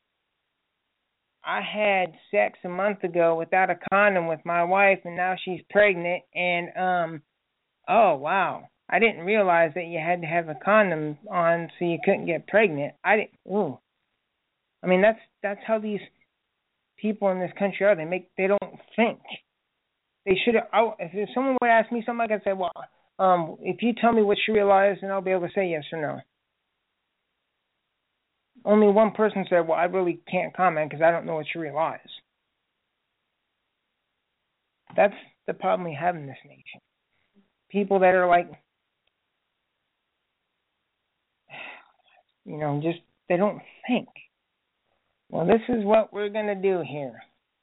I had sex a month ago without a condom with my wife, and now she's pregnant. And um, oh wow, I didn't realize that you had to have a condom on so you couldn't get pregnant. I didn't. Ooh, I mean that's that's how these people in this country are. They make they don't think. They should have. If someone would ask me something, I could say, well. Um, if you tell me what Sharia law is, then I'll be able to say yes or no. Only one person said, well, I really can't comment because I don't know what Sharia law is. That's the problem we have in this nation. People that are like, you know, just, they don't think. Well, this is what we're going to do here.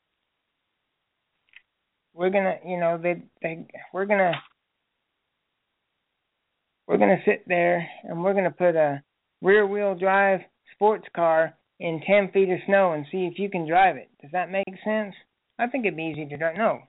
We're going to, you know, they, they, we're going to, We're going to sit there and we're going to put a rear-wheel drive sports car in ten feet of snow and see if you can drive it. Does that make sense? I think it'd be easy to drive. No.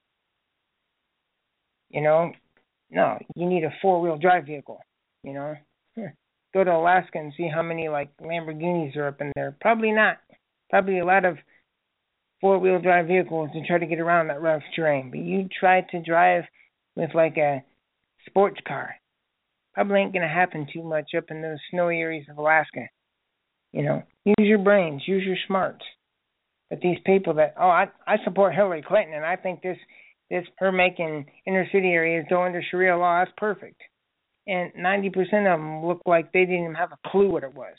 You know, no, you need a four-wheel drive vehicle, you know. Go to Alaska and see how many, like, Lamborghinis are up in there. Probably not. Probably a lot of four-wheel drive vehicles to try to get around that rough terrain. But you try to drive with, like, a sports car. Probably ain't going to happen too much up in those snowy areas of Alaska. You know, use your brains, use your smarts. But these people that, oh, I I support Hillary Clinton, and I think this, this her making inner city areas go under Sharia law, that's perfect. And ninety percent of them look like they didn't even have a clue what it was.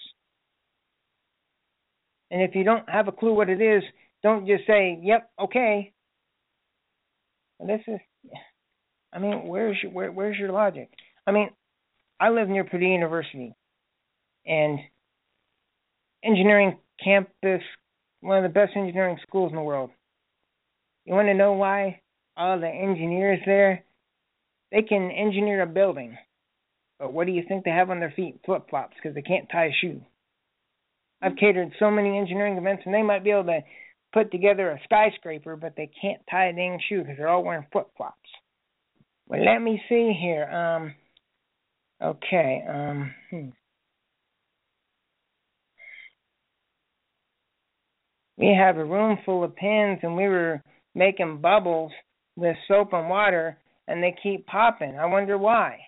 And if you don't have a clue what it is, don't just say, yep, okay. This is, I mean, where's your, where, where's your logic? I mean, I live near Purdue University, and engineering campus, one of the best engineering schools in the world. You want to know why all the engineers there, they can engineer a building, but what do you think they have on their feet? Flip-flops, because they can't tie a shoe. I've catered so many engineering events, and they might be able to put together a skyscraper, but they can't tie a dang shoe because they're all wearing flip-flops. Well, let me see here. Um... Okay, um, hmm. We have a room full of pins, and we were making bubbles with soap and water, and they keep popping. I wonder why.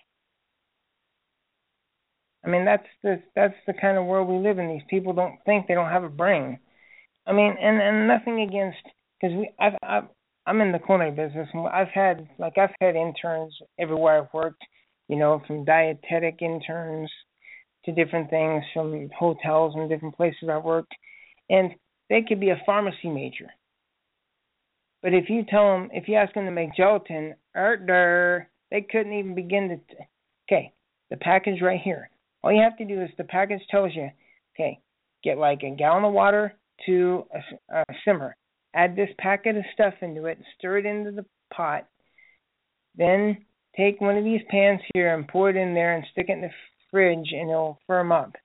I mean, that's the that's the kind of world we live in. These people don't think, they don't have a brain. I mean, and, and nothing against, because we I've, I've I'm in the culinary business, and I've had like I've had interns everywhere I've worked. You know, from dietetic interns to different things, from hotels and different places I've worked, and they could be a pharmacy major. But if you tell them, if you ask them to make gelatin, er, they couldn't even begin to. T- okay, the package right here. All you have to do is the package tells you, okay, get like a gallon of water to a, a simmer. Add this packet of stuff into it, stir it into the pot. Then take one of these pans here and pour it in there and stick it in the fridge, and it'll firm up.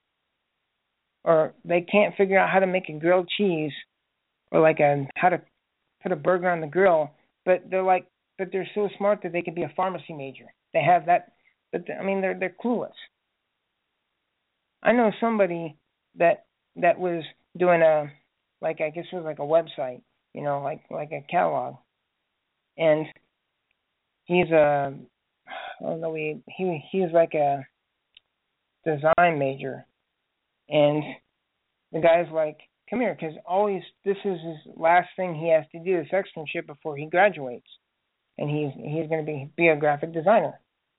Or they can't figure out how to make a grilled cheese, or like a how to put a burger on the grill, but they're like, but they're so smart that they could be a pharmacy major. They have that, but I mean, they're they're clueless. I know somebody that that was doing a, like I guess it was like a website, you know, like like a catalog, and he's a, I don't know, he he he's like a design major, and the guy's like, come here, because always this is his last thing he has to do, is externship before he graduates, and he's he's going to be be a graphic designer.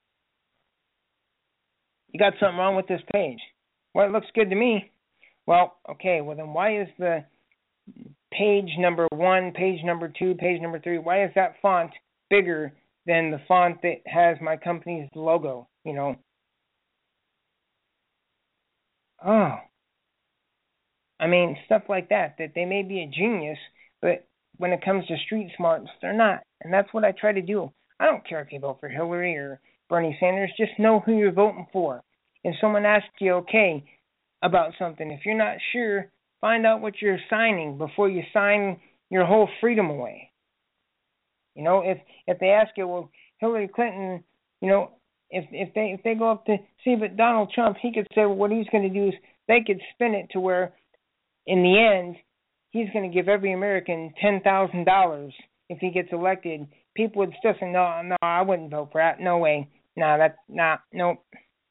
You got something wrong with this page. Well, it looks good to me. Well, okay, well then why is the page number one, page number two, page number three, why is that font bigger than the font that has my company's logo, you know? Oh. I mean, stuff like that, that they may be a genius, but when it comes to street smarts, they're not. And that's what I try to do. I don't care if you vote for Hillary or Bernie Sanders, just know who you're voting for. If someone asks you, okay, about something, if you're not sure, find out what you're signing before you sign your whole freedom away. You know, if if they ask you, well, Hillary Clinton, you know, if if they if they go up to see, but Donald Trump, he could say, well, what he's going to do is they could spin it to where, in the end, he's going to give every American ten thousand dollars if he gets elected. People would still say, no, no, I wouldn't vote for that. No way. No, that, nah, nope.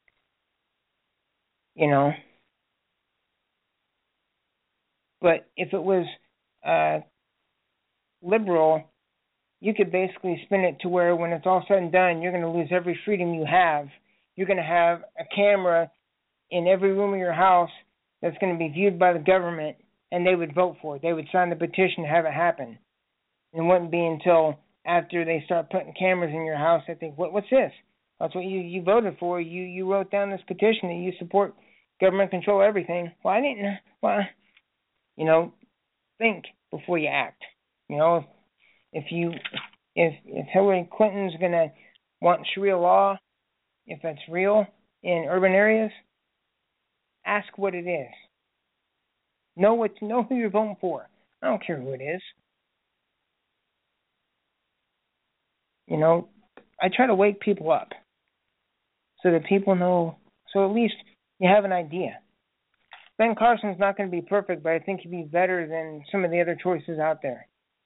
You know. But if it was uh, liberal, you could basically spin it to where when it's all said and done, you're going to lose every freedom you have. You're going to have a camera in every room of your house that's going to be viewed by the government, and they would vote for it. They would sign the petition to have it happen. And it wouldn't be until after they start putting cameras in your house that they, what, what's this? That's what you, you voted for. You you wrote down this petition that you support government control everything. Well, I didn't. Well, you know, think before you act. You know, if you if if Hillary Clinton's gonna want Sharia law, if that's real in urban areas, ask what it is. Know what know who you're voting for. I don't care who it is. You know, I try to wake people up so that people know, so at least you have an idea. Ben Carson's not going to be perfect, but I think he'd be better than some of the other choices out there.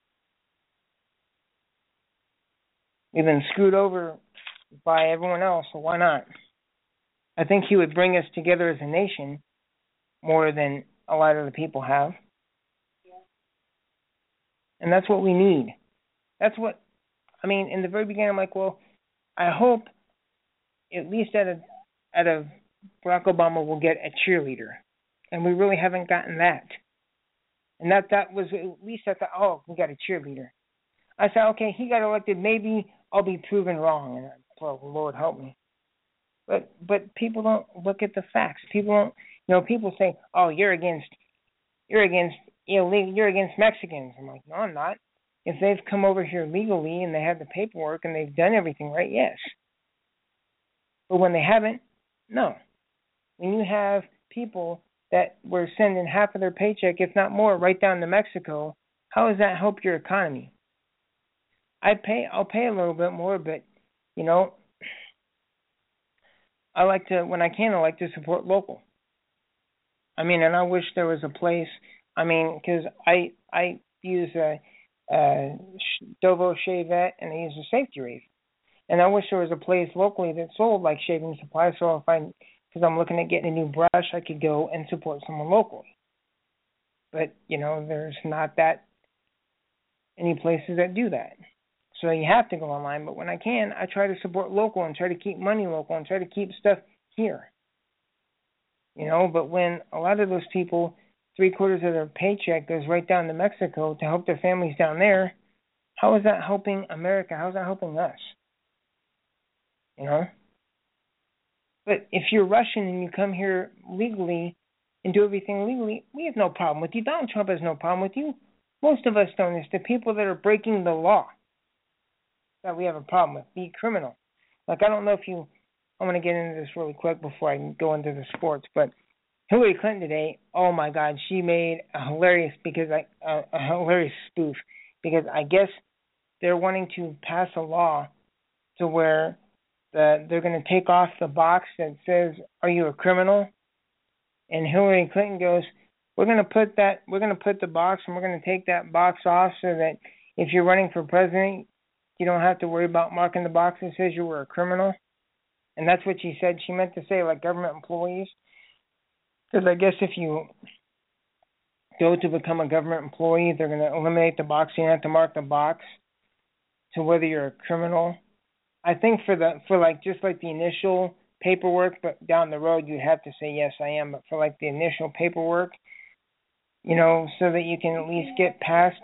We've been screwed over by everyone else, so why not? I think he would bring us together as a nation more than a lot of the people have. And that's what we need. That's what, I mean, in the very beginning, I'm like, well, I hope at least out of, out of Barack Obama we'll get a cheerleader. And we really haven't gotten that. And that, that was, at least I thought, oh, we got a cheerleader. I said, okay, he got elected, maybe I'll be proven wrong. And I, well, Lord help me. But but people don't look at the facts. People don't, you know, people say, oh, you're against, you're against illegal, you're against Mexicans. I'm like, no, I'm not. If they've come over here legally and they have the paperwork and they've done everything right, yes. But when they haven't, no. When you have people that were sending half of their paycheck, if not more, right down to Mexico, how does that help your economy? I pay, I'll pay a little bit more, but, you know, I like to, when I can, I like to support local. I mean, and I wish there was a place, I mean, because I I use a, a Dovo Chevette and I use a safety race. And I wish there was a place locally that sold like shaving supplies. So if I, because I'm looking at getting a new brush, I could go and support someone locally. But you know, there's not that any places that do that. So you have to go online. But when I can, I try to support local and try to keep money local and try to keep stuff here. You know, but when a lot of those people, three quarters of their paycheck goes right down to Mexico to help their families down there, how is that helping America? How is that helping us? You know? But if you're Russian and you come here legally and do everything legally, we have no problem with you. Donald Trump has no problem with you. Most of us don't. It's the people that are breaking the law that we have a problem with. Be criminal. Like, I don't know if you, I'm going to get into this really quick before I go into the sports, but Hillary Clinton today, oh my God, she made a hilarious, because I, uh, a hilarious spoof, because I guess they're wanting to pass a law to where the, they're going to take off the box that says, are you a criminal? And Hillary Clinton goes, we're going to put that, we're going to put the box and we're going to take that box off so that if you're running for president, you don't have to worry about marking the box that says you were a criminal. And that's what she said. She meant to say, like, government employees. Because I guess if you go to become a government employee, they're going to eliminate the box. You have to mark the box to whether you're a criminal. I think for the for like just like the initial paperwork, but down the road you have to say yes, I am. But for like the initial paperwork, you know, so that you can at least get past.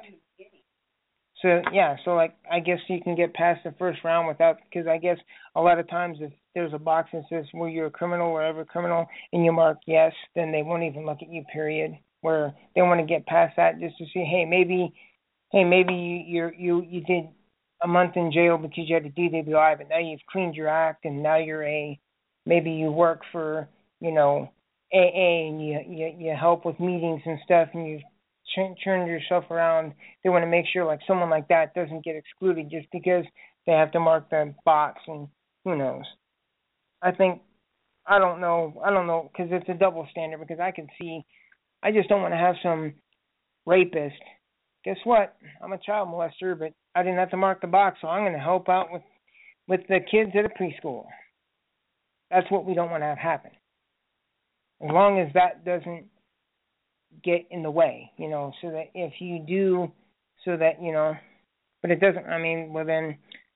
So yeah, so like I guess you can get past the first round without, because I guess a lot of times if there's a box that says were you a criminal or ever criminal and you mark yes, then they won't even look at you. Period. Where they want to get past that just to see, hey, maybe, hey, maybe you you you you did a month in jail because you had a D W I, but now you've cleaned your act and now you're a, maybe you work for, you know, A A and you you, you help with meetings and stuff and you've turn yourself around. They want to make sure like someone like that doesn't get excluded just because they have to mark the box, and who knows. I think, I don't know, I don't know, because it's a double standard, because I can see, I just don't want to have some rapist. Guess what? I'm a child molester, but I didn't have to mark the box, so I'm going to help out with, with the kids at a preschool. That's what we don't want to have happen. As long as that doesn't get in the way, you know, so that if you do, so that, you know, but it doesn't, I mean, well then,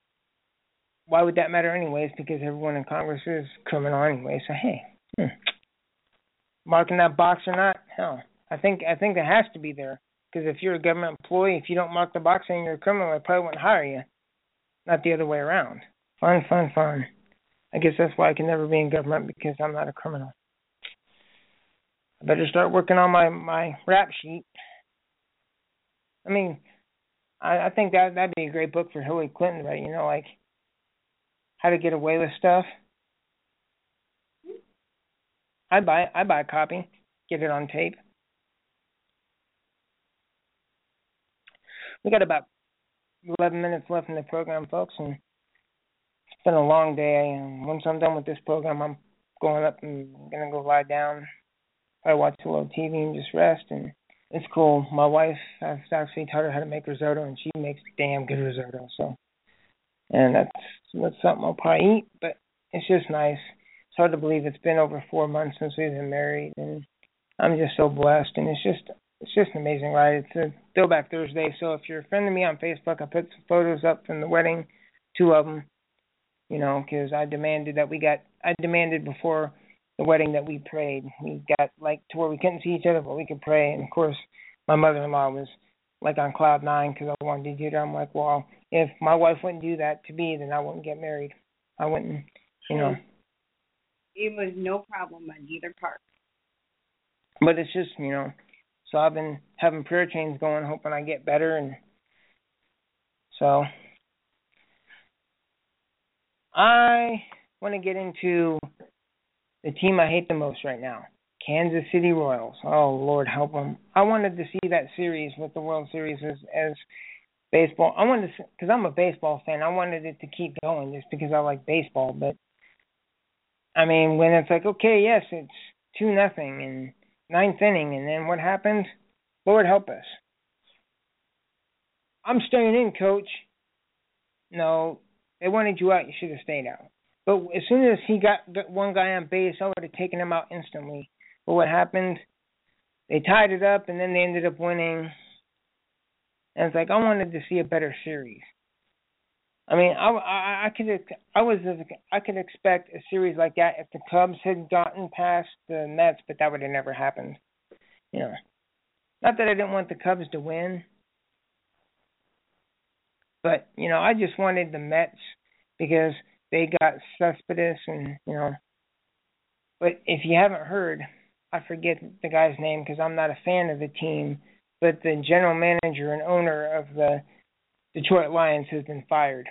why would that matter anyways? Because everyone in Congress is criminal anyway, so hey, hmm. marking that box or not, hell, I think, I think that has to be there, because if you're a government employee, if you don't mark the box saying you're a criminal, they probably wouldn't hire you, not the other way around. Fun, fun, fun. I guess that's why I can never be in government, because I'm not a criminal. I better start working on my, my rap sheet. I mean, I, I think that that'd be a great book for Hillary Clinton, right? You know, like how to get away with stuff. I'd buy I'd buy a copy, get it on tape. We got about eleven minutes left in the program, folks, and it's been a long day. And once I'm done with this program, I'm going up and gonna go lie down. I watch a little T V and just rest, and it's cool. My wife, I've actually taught her how to make risotto, and she makes damn good risotto. So, and that's that's something I'll probably eat, but it's just nice. It's hard to believe it's been over four months since we've been married, and I'm just so blessed. And it's just it's just an amazing ride. It's a Throwback Thursday, so if you're a friend of me on Facebook, I put some photos up from the wedding, two of them, you know, because I demanded that we got. I demanded before the wedding that we prayed. We got like to where we couldn't see each other, but we could pray. And of course, my mother-in-law was like on cloud nine because I wanted to do that. I'm like, well, if my wife wouldn't do that to me, then I wouldn't get married. I wouldn't, you know.
It was no problem on either part.
But it's just, you know, so I've been having prayer chains going, hoping I get better. And so I want to get into the team I hate the most right now, Kansas City Royals. Oh, Lord, help them. I wanted to see that series with the World Series as, as baseball. I wanted to, because I'm a baseball fan, I wanted it to keep going just because I like baseball. But, I mean, when it's like, okay, yes, it's two nothing in ninth inning, and then what happens? Lord help us. I'm staying in, coach. No, They wanted you out. You should have stayed out. But as soon as he got, got one guy on base, I would have taken him out instantly. But what happened? They tied it up, and then they ended up winning. And it's like I wanted to see a better series. I mean, I, I, I could I was I could expect a series like that if the Cubs had gotten past the Mets, but that would have never happened. You know, not that I didn't want the Cubs to win, but you know, I just wanted the Mets because they got Cespedes, and you know. But if you haven't heard, I forget the guy's name because I'm not a fan of the team, but the general manager and owner of the Detroit Lions has been fired.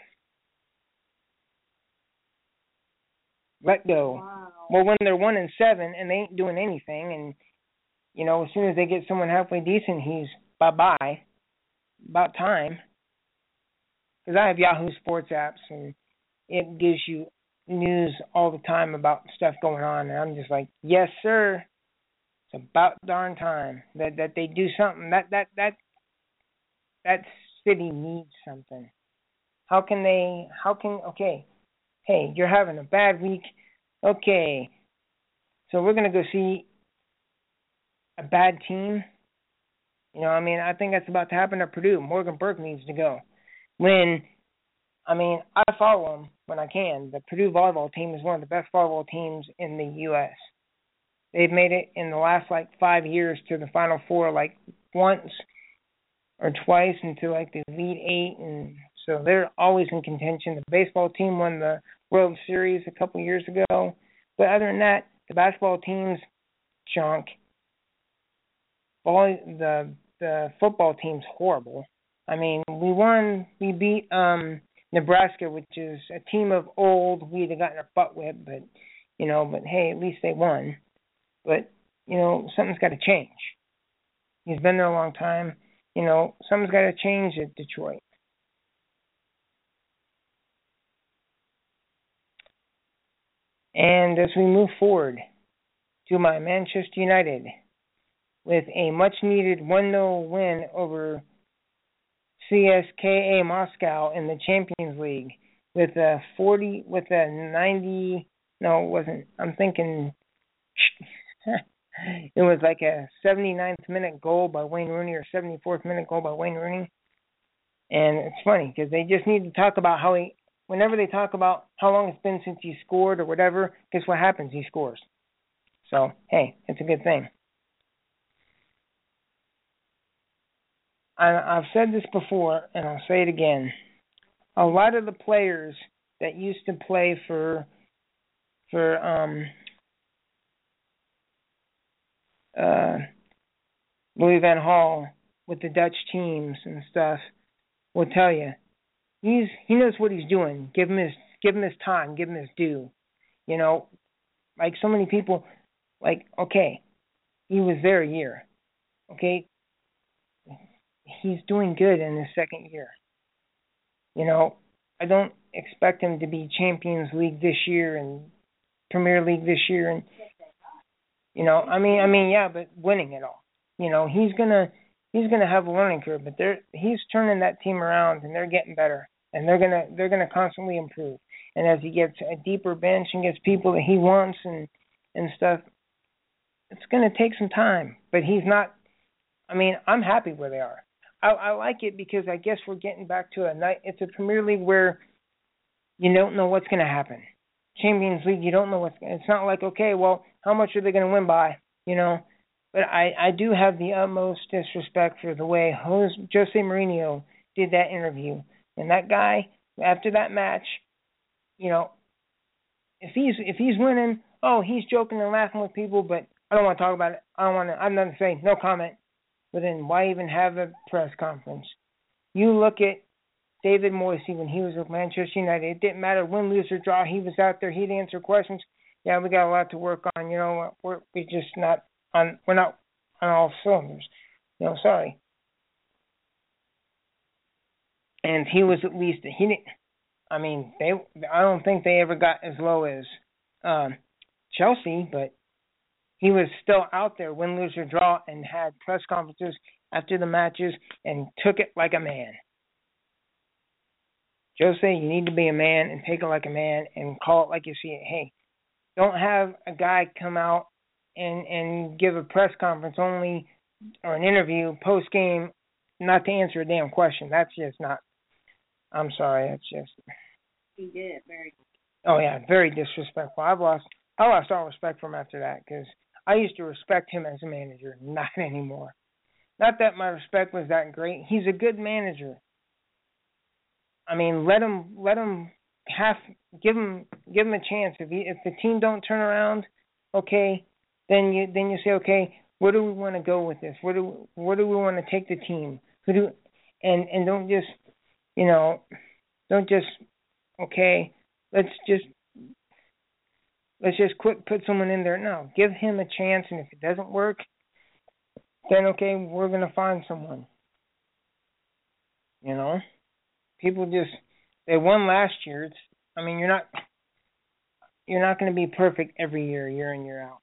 Let go.
Wow.
Well, when they're one and seven and they ain't doing anything, and you know, as soon as they get someone halfway decent, he's bye bye. About time. Because I have Yahoo Sports apps, and it gives you news all the time about stuff going on, and I'm just like, yes, sir. It's about darn time that that they do something. That that that that city needs something. How can they? How can? Okay, hey, you're having a bad week. Okay, so we're gonna go see a bad team. You know, I mean, I think that's about to happen at Purdue. Morgan Burke needs to go. When, I mean, I follow them when I can. The Purdue volleyball team is one of the best volleyball teams in the U S They've made it in the last, like, five years to the Final Four, like, once or twice into, like, the Elite Eight. And so they're always in contention. The baseball team won the World Series a couple years ago. But other than that, the basketball team's junk. Volley, the the football team's horrible. I mean, we won, we beat um, Nebraska, which is a team of old. We'd have gotten our butt whipped, but, you know, but hey, at least they won. But, you know, something's got to change. He's been there a long time. You know, something's got to change at Detroit. And as we move forward to my Manchester United, with a much-needed one nil win over C S K A Moscow in the Champions League, with a forty, with a ninety. No, it wasn't. I'm thinking it was like a seventy-ninth minute goal by Wayne Rooney or seventy-fourth minute goal by Wayne Rooney. And it's funny because they just need to talk about how he. Whenever they talk about how long it's been since he scored or whatever, guess what happens? He scores. So hey, it's a good thing. I've said this before, and I'll say it again. A lot of the players that used to play for for um, uh, Louis van Gaal with the Dutch teams and stuff will tell you he's he knows what he's doing. Give him his give him his time. Give him his due. You know, like so many people, like okay, he was there a year. Okay. He's doing good in his second year. You know, I don't expect him to be Champions League this year and Premier League this year, and you know, I mean, I mean, yeah, but winning it all. You know, he's gonna he's gonna have a learning curve, but they're he's turning that team around, and they're getting better, and they're gonna they're gonna constantly improve. And as he gets a deeper bench and gets people that he wants and and stuff, it's gonna take some time. But he's not. I mean, I'm happy where they are. I, I like it because I guess we're getting back to a night. It's a Premier League where you don't know what's going to happen. Champions League, you don't know what's. It's not like okay, well, how much are they going to win by? You know, but I, I do have the utmost disrespect for the way Jose, Jose Mourinho did that interview. And that guy, after that match, you know, if he's if he's winning, oh, he's joking and laughing with people, but I don't want to talk about it. I don't want to. I'm not to say no comment. But then why even have a press conference? You look at David Moyes when he was with Manchester United. It didn't matter win, lose, or draw. He was out there. He'd answer questions. Yeah, we got a lot to work on. You know, we're we're just not on. We're not on all cylinders. You know, sorry. And he was at least he didn't. I mean, they. I don't think they ever got as low as um, Chelsea, but. He was still out there, win, lose, or draw, and had press conferences after the matches and took it like a man. Jose, you need to be a man and take it like a man and call it like you see it. Hey, don't have a guy come out and and give a press conference only or an interview post game not to answer a damn question. That's just not. I'm sorry. That's just.
He did it very.
Oh yeah, very disrespectful. I've lost. I lost all respect for him after that because I used to respect him as a manager, not anymore. Not that my respect was that great. He's a good manager. I mean, let him let him have give him give him a chance. If he, if the team don't turn around, okay, then you then you say, okay, where do we want to go with this? Where do where do we want to take the team? Who do and and don't just you know don't just okay. Let's just let's just quit put someone in there. No, give him a chance, and if it doesn't work, then okay, we're gonna find someone. You know. People just they won last year. It's I mean you're not you're not going to be perfect every year, year in year out.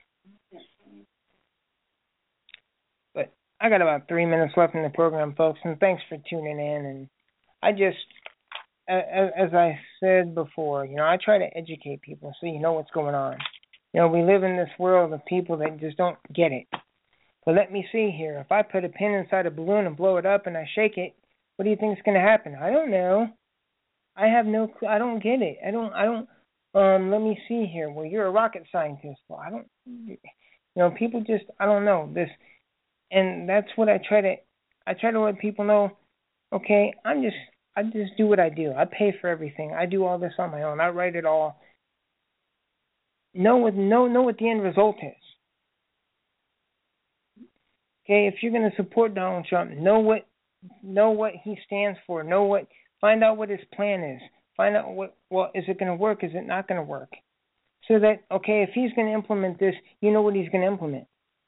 But I got about three minutes left in the program, folks, and thanks for tuning in. And I just, as, as I said before, you know, I try to educate people so you know what's going on. You know, we live in this world of people that just don't get it. But let me see here. If I put a pin inside a balloon and blow it up and I shake it, what do you think is going to happen? I don't know. I have no clue. I don't get it. I don't, I don't, um, let me see here. Well, you're a rocket scientist. Well, I don't, you know, people just, I don't know this. And that's what I try to, I try to let people know, okay, I'm just, I just do what I do. I pay for everything. I do all this on my own. I write it all. Know what, know, know what the end result is. Okay, if you're going to support Donald Trump, know what, know what he stands for. Know what, find out what his plan is. Find out what, well, is it going to work? Is it not going to work? So that, okay, if he's going to implement this, you know what he's going to implement.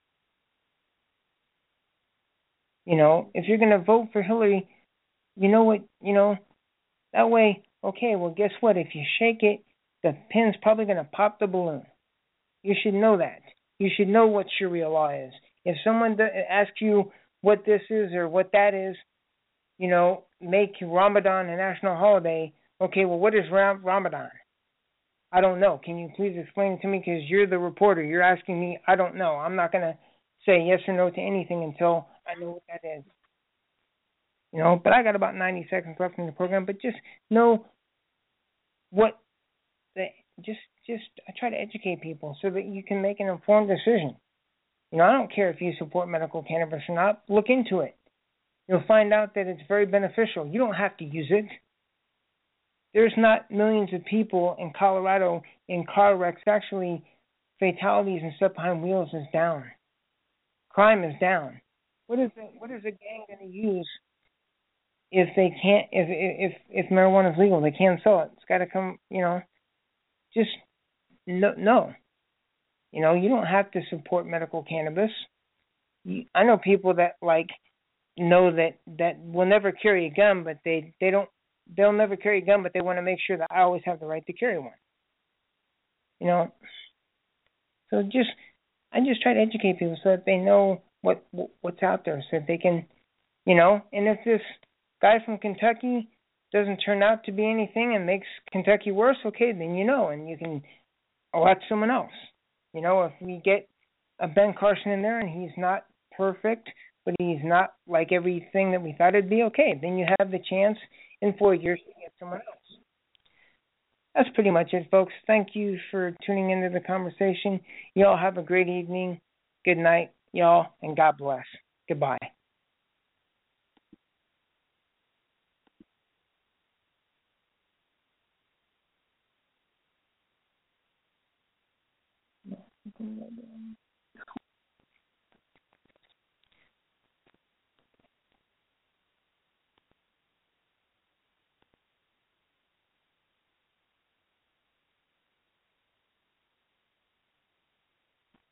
You know, if you're going to vote for Hillary, you know what, you know, that way, okay, well, guess what? If you shake it, the pin's probably going to pop the balloon. You should know that. You should know what Sharia law is. If someone asks you what this is or what that is, you know, make Ramadan a national holiday. Okay, well, what is Ram- Ramadan? I don't know. Can you please explain it to me? Because you're the reporter. You're asking me. I don't know. I'm not going to say yes or no to anything until I know what that is. You know, but I got about ninety seconds left in the program. But just know what the just just I try to educate people so that you can make an informed decision. You know, I don't care if you support medical cannabis or not. Look into it. You'll find out that it's very beneficial. You don't have to use it. There's not millions of people in Colorado in car wrecks. Actually, fatalities and stuff behind wheels is down. Crime is down. What is the, what is a gang going to use if they can't? If if if marijuana is legal, they can't sell it. It's got to come. You know, just no no. You know, you don't have to support medical cannabis. You, I know people that like. know that that will never carry a gun, but they they don't they'll never carry a gun, but they want to make sure that I always have the right to carry one. You know, so just I just try to educate people so that they know what what's out there, so that they can, you know. And if this guy from Kentucky doesn't turn out to be anything and makes Kentucky worse, okay, then you know, and you can elect someone else. You know, if we get a Ben Carson in there and he's not perfect, but he's not like everything that we thought it'd be, okay, then you have the chance in four years to get someone else. That's pretty much it, folks. Thank you for tuning into the conversation. Y'all have a great evening. Good night, y'all, and God bless. Goodbye.